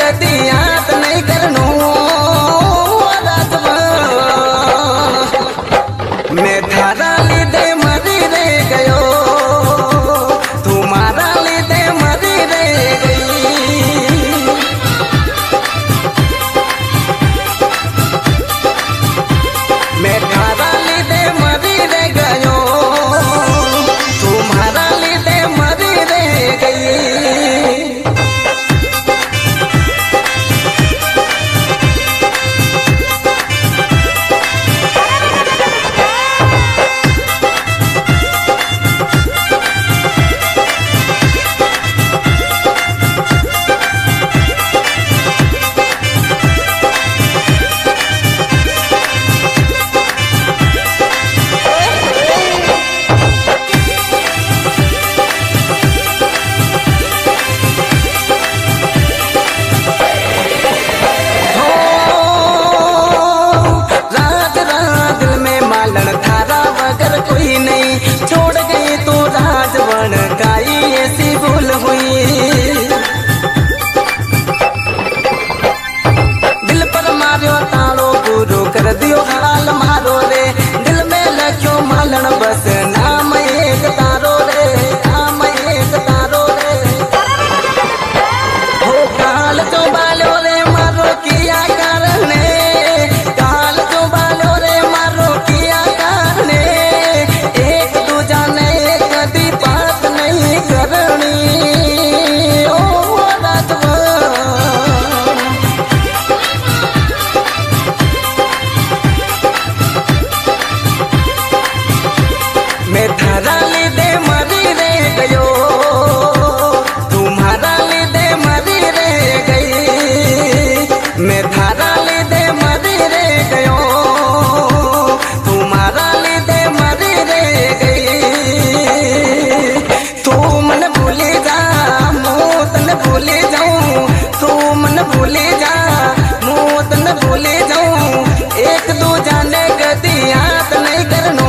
कदी याद नहीं करनो राजवा मैं थारा लीधे मरी रे गयो तुम्हारा लीधे मरी रे गई मैं थारा लीधे मरी रे गयो तुम्हारा लीधे मरी रे गई कोई नहीं छोड़ गई तो राजवन गाई ऐसी भूल हुई दिल पर मारो तालो पूरो कर दियो हाल मारो रे दिल में लख्यो मालन बस नाम एक तारो रे नाम एक तारो रे हो काल जो बालो रे मारो किया करने काल जो बालो रे मारो किया करने मैं थारा लीधे मरी रे गयो तुम्हारा लीधे मरी रे गई मैं थारा लीधे मरी रे गयो तुम्हारा लीधे मरी रे गई तू मन भूले जा मोत न भूले जाऊं तू मन भूले जा मोत न भूले जाऊं एक दो जाने कदी याद नहीं करनो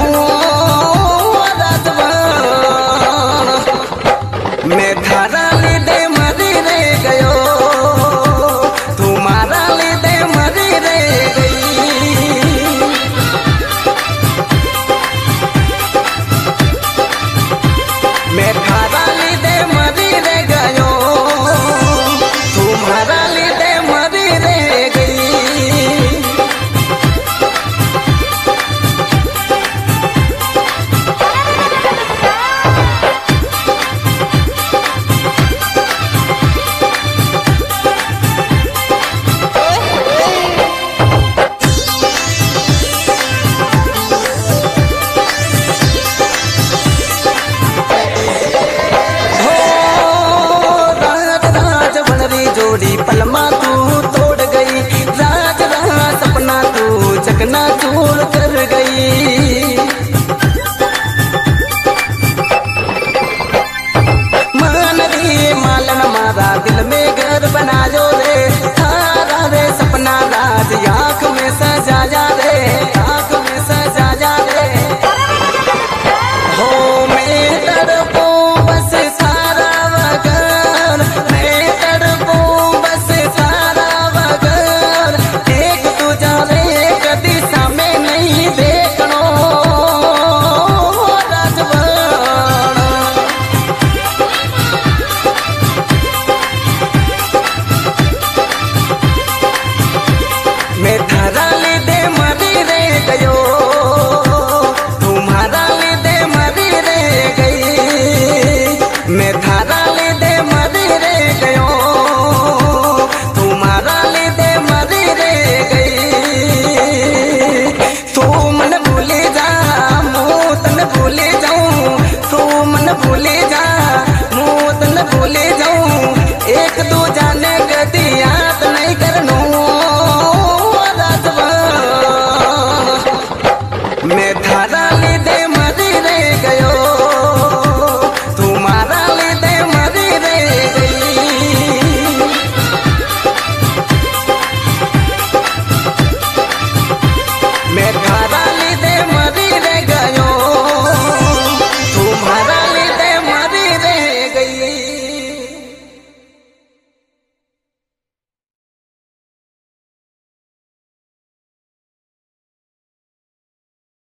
मैं थारा लीधे मरी रे गयो तुम्हारा लीधे मरी रे गई मैं थारा लीधे मरी रे गयो तुम्हारा लीधे मरी रे गई जोड़ी